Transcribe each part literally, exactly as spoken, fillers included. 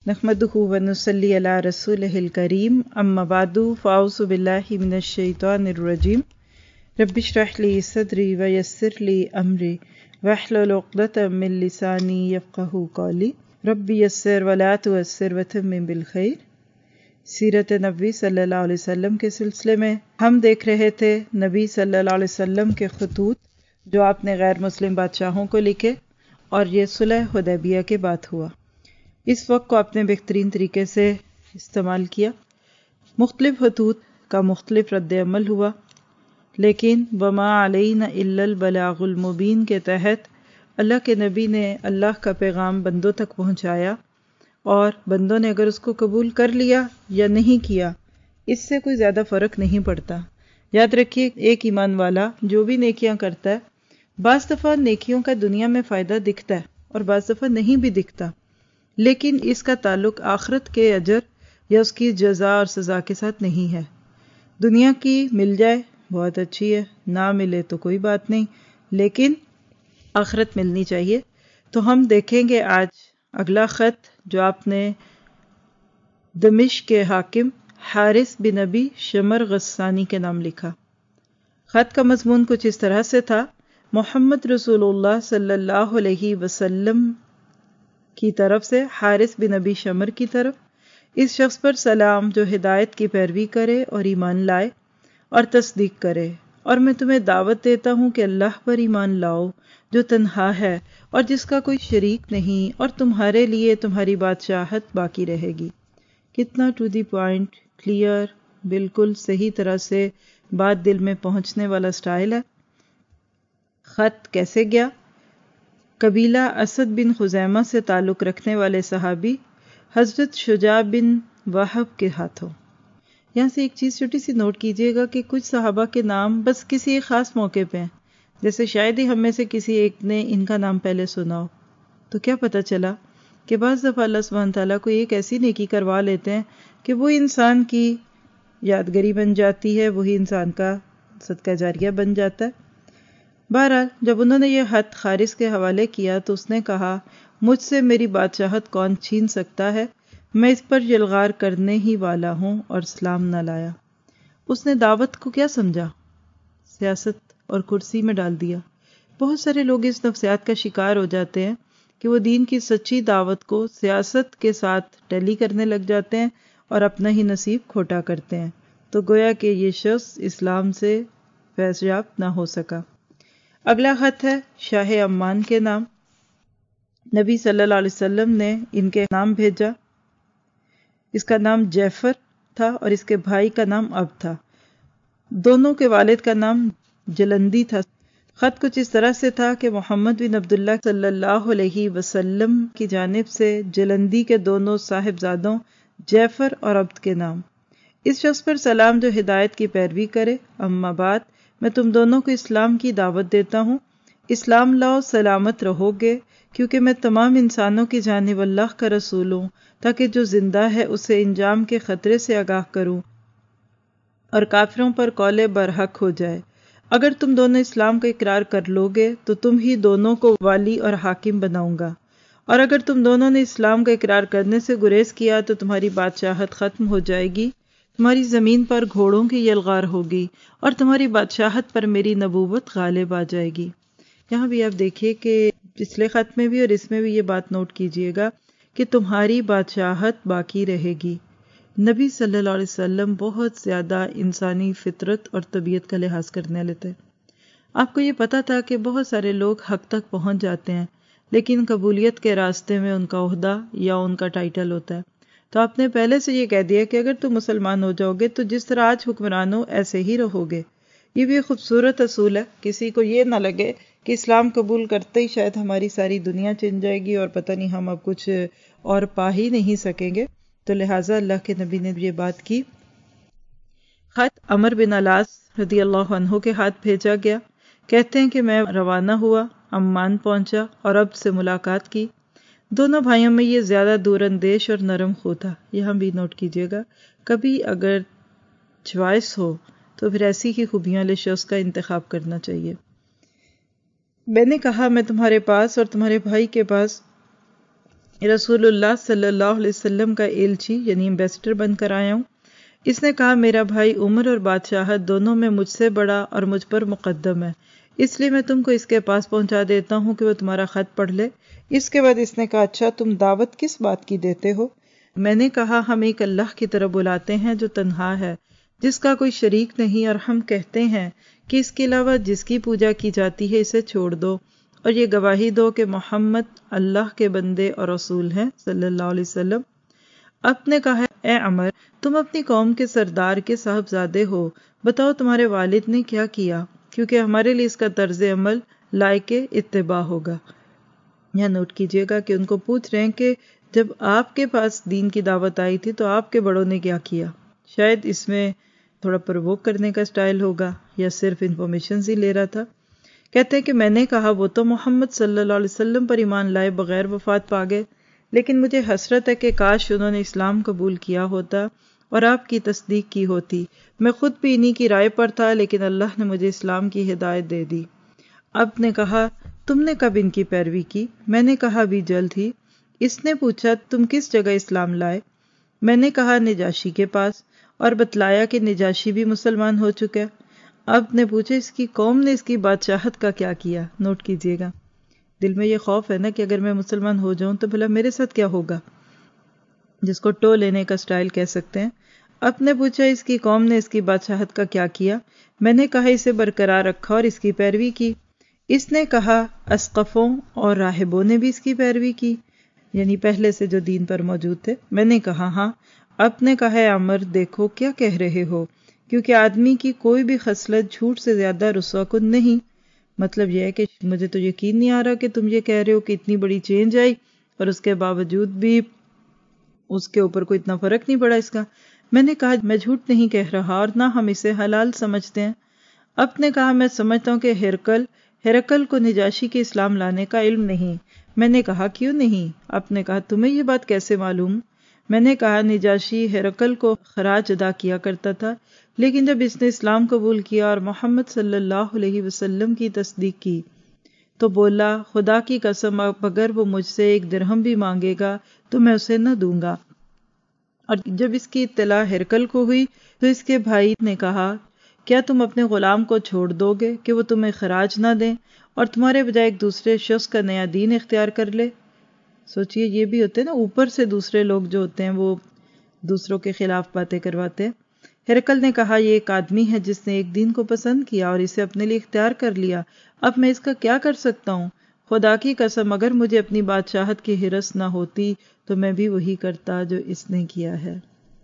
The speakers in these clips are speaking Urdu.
نحمدہ ونصلی علی رسولہ الکریم اما بعد فاعوذ باللہ من الشیطان الرجیم رب اشرح لی صدری ویسر لی امری واحلل عقدۃ من لسانی یفقہوا قولی رب یسر ولا تعسر وتمم بالخیر۔ سیرت نبی صلی اللہ علیہ وسلم کے سلسلے میں ہم دیکھ رہے تھے نبی صلی اللہ علیہ وسلم کے خطوط جو آپ نے غیر مسلم بادشاہوں کو لکھے، اور یہ صلح حدیبیہ کے بعد ہوا۔ اس وقت کو آپ نے بہترین طریقے سے استعمال کیا، مختلف خطوط کا مختلف رد عمل ہوا، لیکن وما علینا الا البلاغ المبین کے تحت اللہ کے نبی نے اللہ کا پیغام بندوں تک پہنچایا، اور بندوں نے اگر اس کو قبول کر لیا یا نہیں کیا اس سے کوئی زیادہ فرق نہیں پڑتا۔ یاد رکھیے، ایک ایمان والا جو بھی نیکیاں کرتا ہے، بعض دفعہ نیکیوں کا دنیا میں فائدہ دکھتا ہے اور بعض دفعہ نہیں بھی دکھتا، لیکن اس کا تعلق آخرت کے اجر یا اس کی جزا اور سزا کے ساتھ نہیں ہے۔ دنیا کی مل جائے بہت اچھی ہے، نہ ملے تو کوئی بات نہیں، لیکن آخرت ملنی چاہیے۔ تو ہم دیکھیں گے آج اگلا خط جو آپ نے دمشق کے حاکم حارث بن ابی شمر غسانی کے نام لکھا۔ خط کا مضمون کچھ اس طرح سے تھا: محمد رسول اللہ صلی اللہ علیہ وسلم کی طرف سے حارث بن ابی شمر کی طرف، اس شخص پر سلام جو ہدایت کی پیروی کرے اور ایمان لائے اور تصدیق کرے، اور میں تمہیں دعوت دیتا ہوں کہ اللہ پر ایمان لاؤ جو تنہا ہے اور جس کا کوئی شریک نہیں، اور تمہارے لیے تمہاری بادشاہت باقی رہے گی۔ کتنا ٹو دی پوائنٹ، کلیئر، بالکل صحیح طرح سے بات دل میں پہنچنے والا سٹائل ہے۔ خط کیسے گیا؟ قبیلہ اسد بن خزیمہ سے تعلق رکھنے والے صحابی حضرت شجاع بن وہب کے ہاتھوں۔ یہاں سے ایک چیز چھوٹی سی نوٹ کیجیے گا کہ کچھ صحابہ کے نام بس کسی ایک خاص موقع پہ ہیں، جیسے شاید ہی ہم میں سے کسی ایک نے ان کا نام پہلے سنا ہو۔ تو کیا پتہ چلا کہ بعض دفعہ اللہ سبحانہ تعالیٰ کو ایک ایسی نیکی کروا لیتے ہیں کہ وہ انسان کی یادگاری بن جاتی ہے، وہی انسان کا صدقہ جاریہ بن جاتا ہے۔ بہرحال جب انہوں نے یہ خط حارث کے حوالے کیا تو اس نے کہا، مجھ سے میری بادشاہت کون چھین سکتا ہے؟ میں اس پر یلغار کرنے ہی والا ہوں اور اسلام نہ لایا۔ اس نے دعوت کو کیا سمجھا؟ سیاست اور کرسی میں ڈال دیا۔ بہت سارے لوگ اس نفسیات کا شکار ہو جاتے ہیں کہ وہ دین کی سچی دعوت کو سیاست کے ساتھ ٹیلی کرنے لگ جاتے ہیں اور اپنا ہی نصیب کھوٹا کرتے ہیں، تو گویا کہ یہ شخص اسلام سے فیض یاب نہ ہو سکا۔ اگلا خط ہے شاہ عمان کے نام۔ نبی صلی اللہ علیہ وسلم نے ان کے نام بھیجا۔ اس کا نام جعفر تھا اور اس کے بھائی کا نام عبد تھا۔ دونوں کے والد کا نام جلندی تھا۔ خط کچھ اس طرح سے تھا کہ محمد بن عبداللہ صلی اللہ علیہ وسلم کی جانب سے جلندی کے دونوں صاحبزادوں جعفر اور عبد کے نام۔ اس شخص پر سلام جو ہدایت کی پیروی کرے، اما بعد میں تم دونوں کو اسلام کی دعوت دیتا ہوں۔ اسلام لاؤ، سلامت رہو گے، کیونکہ میں تمام انسانوں کی جانب اللہ کا رسول ہوں، تاکہ جو زندہ ہے اسے انجام کے خطرے سے آگاہ کروں اور کافروں پر قول برحق ہو جائے۔ اگر تم دونوں اسلام کا اقرار کر لو گے تو تم ہی دونوں کو والی اور حاکم بناؤں گا، اور اگر تم دونوں نے اسلام کا اقرار کرنے سے گریز کیا تو تمہاری بادشاہت ختم ہو جائے گی، تمہاری زمین پر گھوڑوں کی یلغار ہوگی، اور تمہاری بادشاہت پر میری نبوت غالب آ جائے گی۔ یہاں بھی آپ دیکھیے کہ پچھلے خط میں بھی اور اس میں بھی یہ بات نوٹ کیجئے گا کہ تمہاری بادشاہت باقی رہے گی۔ نبی صلی اللہ علیہ وسلم بہت زیادہ انسانی فطرت اور طبیعت کا لحاظ کرنے والے تھے۔ آپ کو یہ پتا تھا کہ بہت سارے لوگ حق تک پہنچ جاتے ہیں، لیکن قبولیت کے راستے میں ان کا عہدہ یا ان کا ٹائٹل ہوتا ہے۔ تو آپ نے پہلے سے یہ کہہ دیا کہ اگر تم مسلمان ہو جاؤ گے تو جس طرح آج حکمران ہو ایسے ہی رہو گے۔ یہ بھی ایک خوبصورت اصول ہے، کسی کو یہ نہ لگے کہ اسلام قبول کرتے ہی شاید ہماری ساری دنیا چن جائے گی اور پتہ نہیں ہم اب کچھ اور پا ہی نہیں سکیں گے۔ تو لہٰذا اللہ کے نبی نے یہ بات کی۔ خط عمر بن العاص رضی اللہ عنہ کے ہاتھ بھیجا گیا۔ کہتے ہیں کہ میں روانہ ہوا، عمان پہنچا اور عبد سے ملاقات کی۔ دونوں بھائیوں میں یہ زیادہ دور اندیش اور نرم خو تھا۔ یہاں بھی نوٹ کیجیے گا، کبھی اگر چوائس ہو تو پھر ایسی ہی خوبیاں والے شخص کا انتخاب کرنا چاہیے۔ میں نے کہا، میں تمہارے پاس اور تمہارے بھائی کے پاس رسول اللہ صلی اللہ علیہ وسلم کا ایلچی یعنی ایمبیسڈر بن کر آیا ہوں۔ اس نے کہا میرا بھائی عمر اور بادشاہت دونوں میں مجھ سے بڑا اور مجھ پر مقدم ہے، اس لیے میں تم کو اس کے پاس پہنچا دیتا ہوں کہ وہ تمہارا خط پڑھ لے۔ اس کے بعد اس نے کہا اچھا تم دعوت کس بات کی دیتے ہو؟ میں نے کہا ہم ایک اللہ کی طرف بلاتے ہیں جو تنہا ہے، جس کا کوئی شریک نہیں، اور ہم کہتے ہیں کہ اس کے علاوہ جس کی پوجا کی جاتی ہے اسے چھوڑ دو، اور یہ گواہی دو کہ محمد اللہ کے بندے اور رسول ہیں صلی اللہ علیہ وسلم۔ اب نے کہا اے عمر تم اپنی قوم کے سردار کے صاحبزادے ہو، بتاؤ تمہارے والد نے کیا کیا، کیونکہ ہمارے لیے اس کا طرز عمل لائق اتباع ہوگا۔ یہاں نوٹ کیجئے گا کہ ان کو پوچھ رہے ہیں کہ جب آپ کے پاس دین کی دعوت آئی تھی تو آپ کے بڑوں نے کیا کیا۔ شاید اس میں تھوڑا پرووک کرنے کا سٹائل ہوگا یا صرف انفارمیشن ہی لے رہا تھا۔ کہتے ہیں کہ میں نے کہا وہ تو محمد صلی اللہ علیہ وسلم پر ایمان لائے بغیر وفات پا گئے، لیکن مجھے حسرت ہے کہ کاش انہوں نے اسلام قبول کیا ہوتا اور آپ کی تصدیق کی ہوتی۔ میں خود بھی انہی کی رائے پر تھا، لیکن اللہ نے مجھے اسلام کی ہدایت دے دی۔ اب نے کہا تم نے کب ان کی پیروی کی؟ میں نے کہا ابھی جلد ہی۔ اس نے پوچھا تم کس جگہ اسلام لائے؟ میں نے کہا نجاشی کے پاس، اور بتلایا کہ نجاشی بھی مسلمان ہو چکا۔ اب نے پوچھا اس کی قوم نے اس کی بادشاہت کا کیا کیا؟ نوٹ کیجئے گا دل میں یہ خوف ہے نا کہ اگر میں مسلمان ہو جاؤں تو بھلا میرے ساتھ کیا ہوگا، جس کو ٹو لینے کا سٹائل کہہ سکتے ہیں۔ اب نے پوچھا اس کی قوم نے اس کی بادشاہت کا کیا کیا؟ میں نے کہا اسے برقرار رکھا اور اس کی پیروی کی۔ اس نے کہا اسقفوں اور راہبوں نے بھی اس کی پیروی کی، یعنی پہلے سے جو دین پر موجود تھے۔ میں نے کہا ہاں۔ اب نے کہا اے عمر دیکھو کیا کہہ رہے ہو، کیونکہ آدمی کی کوئی بھی خصلت جھوٹ سے زیادہ رسوا کن نہیں۔ مطلب یہ ہے کہ مجھے تو یقین نہیں آ رہا کہ تم یہ کہہ رہے ہو کہ اتنی بڑی چینج آئی اور اس کے باوجود بھی اس کے اوپر کوئی اتنا فرق نہیں پڑا اس کا۔ میں نے کہا میں جھوٹ نہیں کہہ رہا اور نہ ہم اسے حلال سمجھتے ہیں۔ اب نے کہا میں سمجھتا ہوں کہ ہرقل ہرقل کو نجاشی کے اسلام لانے کا علم نہیں۔ میں نے کہا کیوں نہیں؟ اب نے کہا تمہیں یہ بات کیسے معلوم؟ میں نے کہا نجاشی ہرقل کو خراج ادا کیا کرتا تھا، لیکن جب اس نے اسلام قبول کیا اور محمد صلی اللہ علیہ وسلم کی تصدیق کی تو بولا خدا کی قسم اگر وہ مجھ سے ایک درہم بھی مانگے گا تو میں اسے نہ دوں گا۔ اور جب اس کی اطلاع ہرقل کو ہوئی تو اس کے بھائی نے کہا کیا تم اپنے غلام کو چھوڑ دو گے کہ وہ تمہیں خراج نہ دیں اور تمہارے بجائے ایک دوسرے شخص کا نیا دین اختیار کر لے؟ سوچئے یہ بھی ہوتے ہیں نا اوپر سے دوسرے لوگ جو ہوتے ہیں وہ دوسروں کے خلاف باتیں کرواتے ہیں۔ ہرقل نے کہا یہ ایک آدمی ہے جس نے ایک دین کو پسند کیا اور اسے اپنے لیے اختیار کر لیا، اب میں اس کا کیا کر سکتا ہوں؟ خدا کی قسم اگر مجھے اپنی بادشاہت کی ہرس نہ ہوتی تو میں بھی وہی کرتا جو اس نے کیا ہے۔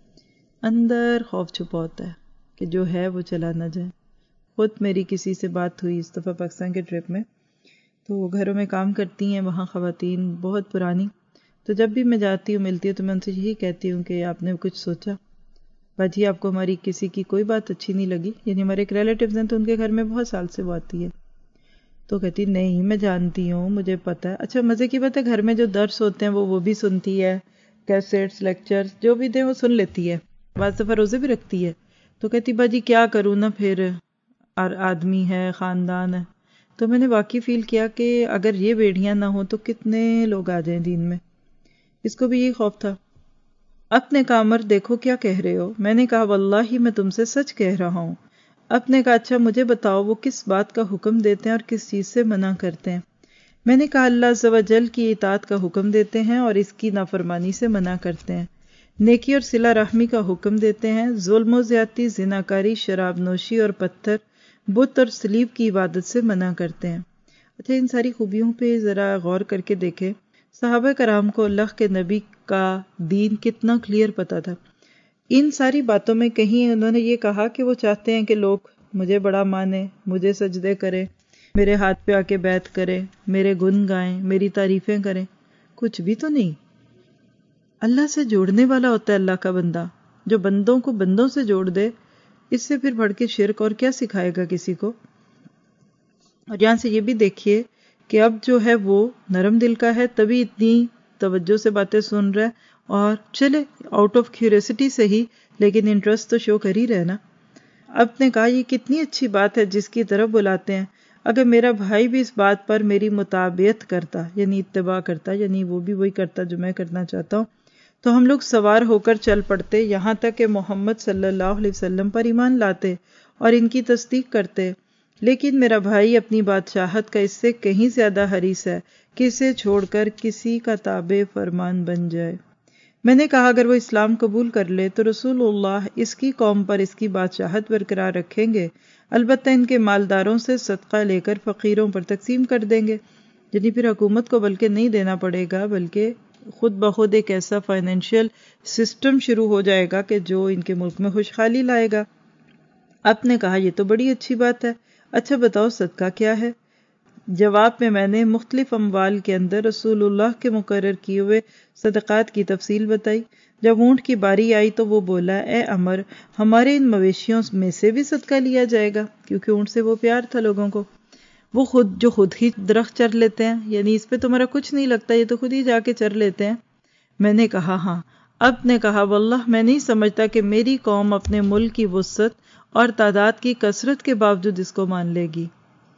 اندر خوف چھپا ہوتا ہے کہ جو ہے وہ چلا نہ جائے۔ خود میری کسی سے بات ہوئی اس دفعہ پاکستان کے ٹرپ میں، تو وہ گھروں میں کام کرتی ہیں وہاں خواتین بہت پرانی، تو جب بھی میں جاتی ہوں ملتی ہوں تو میں ان سے یہی کہتی ہوں کہ آپ نے کچھ سوچا باجی آپ کو ہماری کسی کی کوئی بات اچھی نہیں لگی؟ یعنی ہمارے ایک ریلیٹیوز ہیں تو ان کے گھر میں بہت سال سے وہ آتی ہے، تو کہتی نہیں میں جانتی ہوں مجھے پتہ ہے۔ اچھا مزے کی بات ہے گھر میں جو درس ہوتے ہیں وہ وہ بھی سنتی ہے، کیسٹس لیکچرز جو بھی دیں وہ سن لیتی ہے، بعض دفعہ روزے بھی رکھتی ہے۔ تو کہتی باجی کیا کروں نا پھر آدمی ہے خاندان ہے۔ تو میں نے واقعی فیل کیا کہ اگر یہ بیڑیاں نہ ہوں تو کتنے لوگ آ جائیں دین میں۔ اس کو بھی یہی خوف تھا۔ اب نے کہا عمر دیکھو کیا کہہ رہے ہو؟ میں نے کہا واللہ میں تم سے سچ کہہ رہا ہوں۔ اب نے کہا اچھا مجھے بتاؤ وہ کس بات کا حکم دیتے ہیں اور کس چیز سے منع کرتے ہیں؟ میں نے کہا اللہ عز و جل کی اطاعت کا حکم دیتے ہیں اور اس کی نافرمانی سے منع کرتے ہیں، نیکی اور صلہ رحمی کا حکم دیتے ہیں، ظلم و زیادتی، زناکاری، شراب نوشی اور پتھر، بت اور صلیب کی عبادت سے منع کرتے ہیں۔ اچھا ان ساری خوبیوں پہ ذرا غور کر کے دیکھیں، صحابہ کرام کو اللہ کے نبی کا دین کتنا کلیئر پتا تھا۔ ان ساری باتوں میں کہیں انہوں نے یہ کہا کہ وہ چاہتے ہیں کہ لوگ مجھے بڑا مانیں، مجھے سجدے کریں، میرے ہاتھ پہ آ کے بیعت کریں، میرے گن گائیں، میری تعریفیں کریں، کچھ بھی تو نہیں۔ اللہ سے جوڑنے والا ہوتا ہے اللہ کا بندہ، جو بندوں کو بندوں سے جوڑ دے، اس سے پھر بڑھ کے شرک اور کیا سکھائے گا کسی کو۔ اور یہاں سے یہ بھی دیکھیے کہ اب جو ہے وہ نرم دل کا ہے تبھی اتنی توجہ سے باتیں سن رہا ہے، اور چلے آؤٹ آف کیوریسٹی سے ہی لیکن انٹرسٹ تو شو کر ہی رہے نا۔ اب نے کہا یہ کتنی اچھی بات ہے جس کی طرف بلاتے ہیں، اگر میرا بھائی بھی اس بات پر میری مطابعت کرتا یعنی اتباع کرتا، یعنی وہ بھی وہی کرتا جو میں کرنا چاہتا ہوں، تو ہم لوگ سوار ہو کر چل پڑتے یہاں تک کہ محمد صلی اللہ علیہ وسلم پر ایمان لاتے اور ان کی تصدیق کرتے۔ لیکن میرا بھائی اپنی بادشاہت کا اس سے کہیں زیادہ حریص ہے کہ اسے چھوڑ کر کسی کا تابع فرمان بن جائے۔ میں نے کہا اگر وہ اسلام قبول کر لے تو رسول اللہ اس کی قوم پر اس کی بادشاہت برقرار رکھیں گے، البتہ ان کے مالداروں سے صدقہ لے کر فقیروں پر تقسیم کر دیں گے، یعنی پھر حکومت کو بلکہ نہیں دینا پڑے گا، بلکہ خود بخود ایک ایسا فائنینشیل سسٹم شروع ہو جائے گا کہ جو ان کے ملک میں خوشحالی لائے گا۔ آپ نے کہا یہ تو بڑی اچھی بات ہے، اچھا بتاؤ صدقہ کیا ہے؟ جواب میں میں نے مختلف اموال کے اندر رسول اللہ کے مقرر کیے ہوئے صدقات کی تفصیل بتائی۔ جب اونٹ کی باری آئی تو وہ بولا، اے عمر، ہمارے ان مویشیوں میں سے بھی صدقہ لیا جائے گا، کیونکہ اونٹ سے وہ پیار تھا لوگوں کو، وہ خود جو خود ہی درخت چر لیتے ہیں، یعنی اس پہ تمہارا کچھ نہیں لگتا، یہ تو خود ہی جا کے چر لیتے ہیں۔ میں نے کہا ہاں۔ اب نے کہا واللہ میں نہیں سمجھتا کہ میری قوم اپنے ملک کی وسعت اور تعداد کی کثرت کے باوجود اس کو مان لے گی۔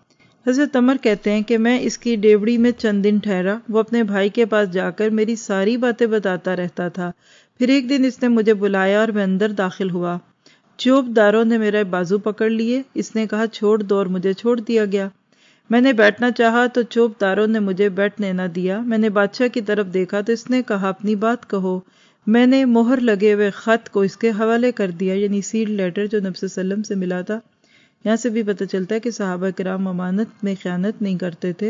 حضرت عمر کہتے ہیں کہ میں اس کی ڈیوڑی میں چند دن ٹھہرا، وہ اپنے بھائی کے پاس جا کر میری ساری باتیں بتاتا رہتا تھا۔ پھر ایک دن اس نے مجھے بلایا اور میں اندر داخل ہوا۔ چوب داروں نے میرے بازو پکڑ لیے، اس نے کہا چھوڑ دو اور مجھے چھوڑ دیا گیا۔ میں نے بیٹھنا چاہا تو چوب داروں نے مجھے بیٹھنے نہ دیا۔ میں نے بادشاہ کی طرف دیکھا تو اس نے کہا اپنی بات کہو۔ میں نے مہر لگے ہوئے خط کو اس کے حوالے کر دیا، یعنی سیل لیٹر جو نبی صلی اللہ علیہ وسلم سے ملا تھا۔ یہاں سے بھی پتہ چلتا ہے کہ صحابہ کرام امانت میں خیانت نہیں کرتے تھے۔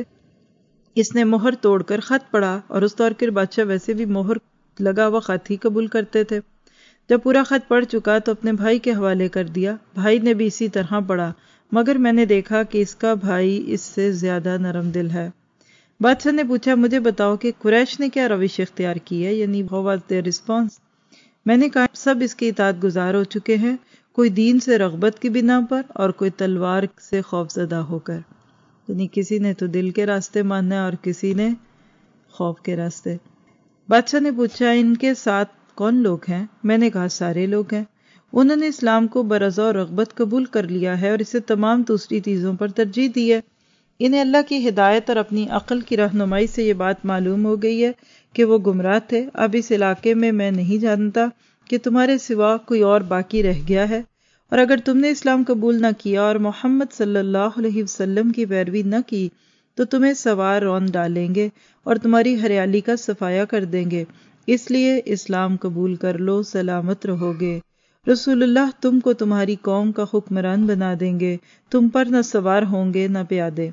اس نے مہر توڑ کر خط پڑھا، اور اس دور کے بادشاہ ویسے بھی مہر لگا ہوا خط ہی قبول کرتے تھے۔ جب پورا خط پڑھ چکا تو اپنے بھائی کے حوالے کر دیا۔ بھائی نے بھی اسی طرح پڑھا، مگر میں نے دیکھا کہ اس کا بھائی اس سے زیادہ نرم دل ہے۔ بادشاہ نے پوچھا مجھے بتاؤ کہ قریش نے کیا روش اختیار کی ہے، یعنی how was their response؟ میں نے کہا سب اس کی اطاعت گزار ہو چکے ہیں، کوئی دین سے رغبت کی بنا پر اور کوئی تلوار سے خوف زدہ ہو کر، یعنی کسی نے تو دل کے راستے ماننا ہے اور کسی نے خوف کے راستے۔ بادشاہ نے پوچھا ان کے ساتھ کون لوگ ہیں؟ میں نے کہا سارے لوگ ہیں، انہوں نے اسلام کو برضا اور رغبت قبول کر لیا ہے اور اسے تمام دوسری چیزوں پر ترجیح دی ہے۔ انہیں اللہ کی ہدایت اور اپنی عقل کی رہنمائی سے یہ بات معلوم ہو گئی ہے کہ وہ گمراہ تھے۔ اب اس علاقے میں میں نہیں جانتا کہ تمہارے سوا کوئی اور باقی رہ گیا ہے، اور اگر تم نے اسلام قبول نہ کیا اور محمد صلی اللہ علیہ وسلم کی پیروی نہ کی تو تمہیں سوار رون ڈالیں گے اور تمہاری ہریالی کا صفایا کر دیں گے، اس لیے اسلام قبول کر لو، سلامت رہو گے۔ رسول اللہ تم کو تمہاری قوم کا حکمران بنا دیں گے، تم پر نہ سوار ہوں گے نہ پیادے۔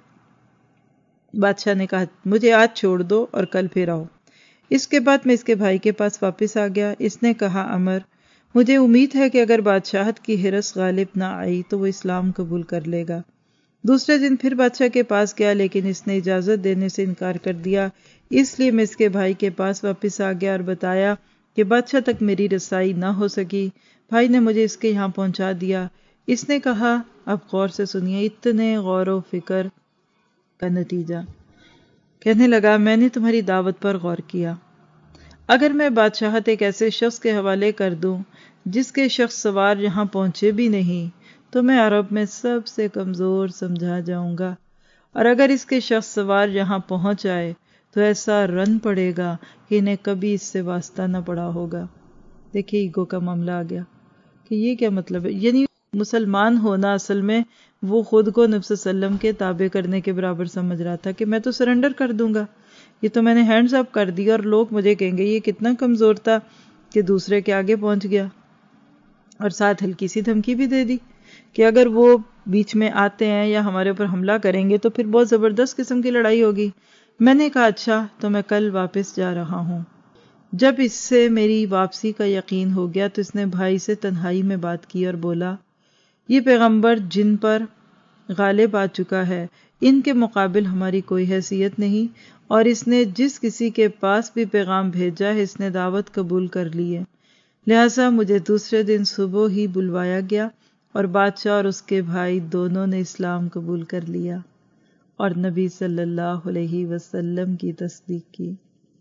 بادشاہ نے کہا مجھے آج چھوڑ دو اور کل پھر آؤ۔ اس کے بعد میں اس کے بھائی کے پاس واپس آ گیا۔ اس نے کہا عمر، مجھے امید ہے کہ اگر بادشاہت کی ہرس غالب نہ آئی تو وہ اسلام قبول کر لے گا۔ دوسرے دن پھر بادشاہ کے پاس گیا، لیکن اس نے اجازت دینے سے انکار کر دیا، اس لیے میں اس کے بھائی کے پاس واپس آ گیا اور بتایا کہ بادشاہ تک میری رسائی نہ ہو سکی۔ بھائی نے مجھے اس کے یہاں پہنچا دیا۔ اس نے کہا اب غور سے سنیے اتنے غور و فکر کا نتیجہ۔ کہنے لگا میں نے تمہاری دعوت پر غور کیا، اگر میں بادشاہت ایک ایسے شخص کے حوالے کر دوں جس کے شخص سوار یہاں پہنچے بھی نہیں تو میں عرب میں سب سے کمزور سمجھا جاؤں گا، اور اگر اس کے شخص سوار یہاں پہنچ آئے تو ایسا رن پڑے گا کہ انہیں کبھی اس سے واسطہ نہ پڑا ہوگا۔ دیکھیے ایگو کا معاملہ آ گیا کہ یہ کیا مطلب ہے، یعنی مسلمان ہونا اصل میں وہ خود کو نبی صلی اللہ علیہ وسلم کے تابع کرنے کے برابر سمجھ رہا تھا کہ میں تو سرنڈر کر دوں گا، یہ تو میں نے ہینڈز اپ کر دیا اور لوگ مجھے کہیں گے یہ کتنا کمزور تھا کہ دوسرے کے آگے پہنچ گیا، اور ساتھ ہلکی سی دھمکی بھی دے دی کہ اگر وہ بیچ میں آتے ہیں یا ہمارے اوپر حملہ کریں گے تو پھر بہت زبردست قسم کی لڑائی ہوگی۔ میں نے کہا اچھا تو میں کل واپس جا رہا ہوں۔ جب اس سے میری واپسی کا یقین ہو گیا تو اس نے بھائی سے تنہائی میں بات کی اور بولا یہ پیغمبر جن پر غالب آ چکا ہے ان کے مقابل ہماری کوئی حیثیت نہیں، اور اس نے جس کسی کے پاس بھی پیغام بھیجا ہے اس نے دعوت قبول کر لی ہے، لہٰذا مجھے دوسرے دن صبح ہی بلوایا گیا اور بادشاہ اور اس کے بھائی دونوں نے اسلام قبول کر لیا اور نبی صلی اللہ علیہ وسلم کی تصدیق کی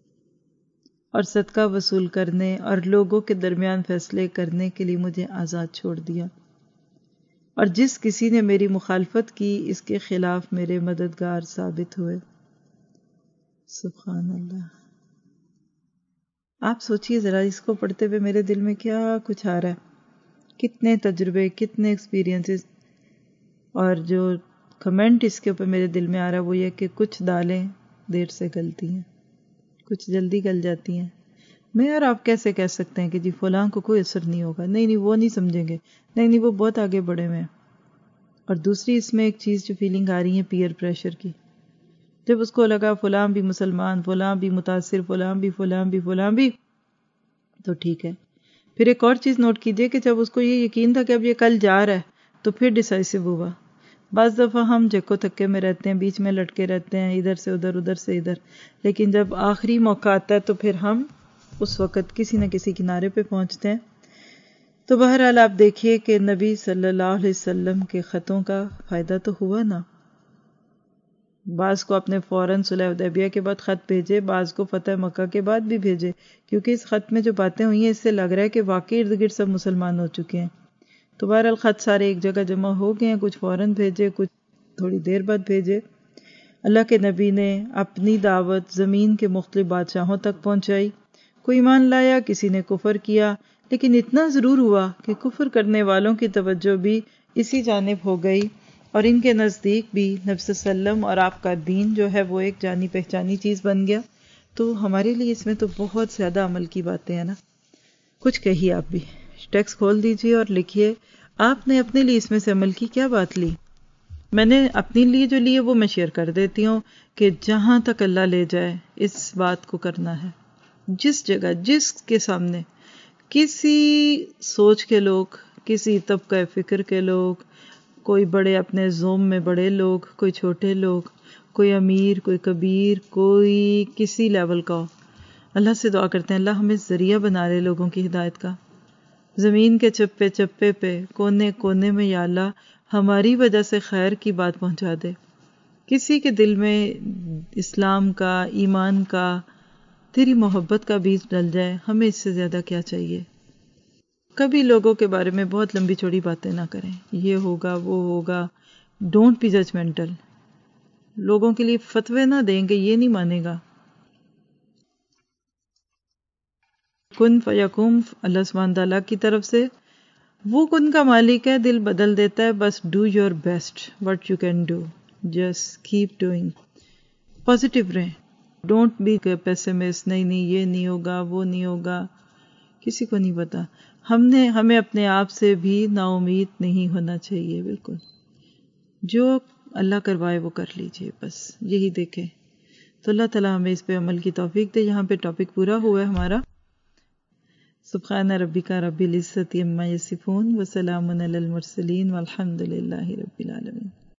اور صدقہ وصول کرنے اور لوگوں کے درمیان فیصلے کرنے کے لیے مجھے آزاد چھوڑ دیا۔ اور جس کسی نے میری مخالفت کی اس کے خلاف میرے مددگار ثابت ہوئے۔ سبحان اللہ۔ آپ سوچئے ذرا، اس کو پڑھتے ہوئے میرے دل میں کیا کچھ آ رہا ہے، کتنے تجربے، کتنے ایکسپیرینسز، اور جو کمنٹ اس کے اوپر میرے دل میں آ رہا ہے وہ یہ کہ کچھ دالیں دیر سے گلتی ہیں، کچھ جلدی گل جاتی ہیں۔ میں اور آپ کیسے کہہ سکتے ہیں کہ جی فلاں کو کوئی اثر نہیں ہوگا، نہیں نہیں وہ نہیں سمجھیں گے، نہیں نہیں وہ بہت آگے بڑھے ہوئے ہیں۔ اور دوسری اس میں ایک چیز جو فیلنگ آ رہی ہے پیئر پریشر کی، جب اس کو لگا فلاں بھی مسلمان، فلاں بھی متاثر، فلاں بھی فلاں بھی فلاں بھی، تو ٹھیک ہے۔ پھر ایک اور چیز نوٹ کیجئے کہ جب اس کو یہ یقین تھا کہ اب یہ کل جا رہا ہے تو پھر ڈیسائسو ہوا۔ بعض دفعہ ہم جکو تھکے میں رہتے ہیں، بیچ میں لٹکے رہتے ہیں، ادھر سے ادھر ادھر سے ادھر، لیکن جب آخری موقع آتا ہے تو پھر ہم اس وقت کسی نہ کسی کنارے پہ پہنچتے ہیں۔ تو بہرحال آپ دیکھیے کہ نبی صلی اللہ علیہ وسلم کے خطوں کا فائدہ تو ہوا نا۔ بعض کو اپنے فوراً صلح حدیبیہ کے بعد خط بھیجے، بعض کو فتح مکہ کے بعد بھی بھیجے، کیونکہ اس خط میں جو باتیں ہوئی ہیں اس سے لگ رہا ہے کہ واقعی ارد گرد سب مسلمان ہو چکے ہیں۔ تو بہرحال خط سارے ایک جگہ جمع ہو گئے ہیں، کچھ فوراً بھیجے، کچھ تھوڑی دیر بعد بھیجے۔ اللہ کے نبی نے اپنی دعوت زمین کے مختلف بادشاہوں تک پہنچائی، کوئی ایمان لایا، کسی نے کفر کیا، لیکن اتنا ضرور ہوا کہ کفر کرنے والوں کی توجہ بھی اسی جانب ہو گئی، اور ان کے نزدیک بھی نبی صلی اللہ علیہ وسلم اور آپ کا دین جو ہے وہ ایک جانی پہچانی چیز بن گیا۔ تو ہمارے لیے اس میں تو بہت زیادہ عمل کی باتیں ہیں نا۔ کچھ کہیے آپ بھی، ٹیکسٹ کھول دیجئے اور لکھیے آپ نے اپنے لیے اس میں سے عمل کی کیا بات لی۔ میں نے اپنے لیے جو لی ہے وہ میں شیئر کر دیتی ہوں کہ جہاں تک اللہ لے جائے اس بات کو کرنا ہے، جس جگہ جس کے سامنے کسی سوچ کے لوگ، کسی طبقہ فکر کے لوگ، کوئی بڑے اپنے زوم میں بڑے لوگ، کوئی چھوٹے لوگ، کوئی امیر، کوئی کبیر، کوئی کسی لیول کا ہو، اللہ سے دعا کرتے ہیں اللہ ہمیں ذریعہ بنا لے لوگوں کی ہدایت کا۔ زمین کے چپے چپے پہ، کونے کونے میں یا اللہ ہماری وجہ سے خیر کی بات پہنچا دے، کسی کے دل میں اسلام کا، ایمان کا، تیری محبت کا بیج ڈل جائے، ہمیں اس سے زیادہ کیا چاہیے۔ کبھی لوگوں کے بارے میں بہت لمبی چوڑی باتیں نہ کریں، یہ ہوگا وہ ہوگا، ڈونٹ بی ججمنٹل، لوگوں کے لیے فتوے نہ دیں گے یہ نہیں مانے گا۔ کن فیکون، اللہ سبحانہ تعالیٰ کی طرف سے وہ کن کا مالک ہے، دل بدل دیتا ہے، بس do your best what you can do, just keep doing, positive رہیں، ڈونٹ بی پیسمسٹ، نہیں نہیں یہ نہیں ہوگا وہ نہیں ہوگا، کسی کو نہیں پتا۔ ہم نے ہمیں اپنے آپ سے بھی نا امید نہیں ہونا چاہیے، بالکل جو اللہ کروائے وہ کر لیجئے، بس یہی دیکھیں۔ تو اللہ تعالیٰ ہمیں اس پہ عمل کی توفیق دے۔ یہاں پہ ٹاپک پورا ہوا ہے ہمارا۔ سبحان ربک رب العزت عما یصفون وسلام علی المرسلین والحمد للہ رب العالمین۔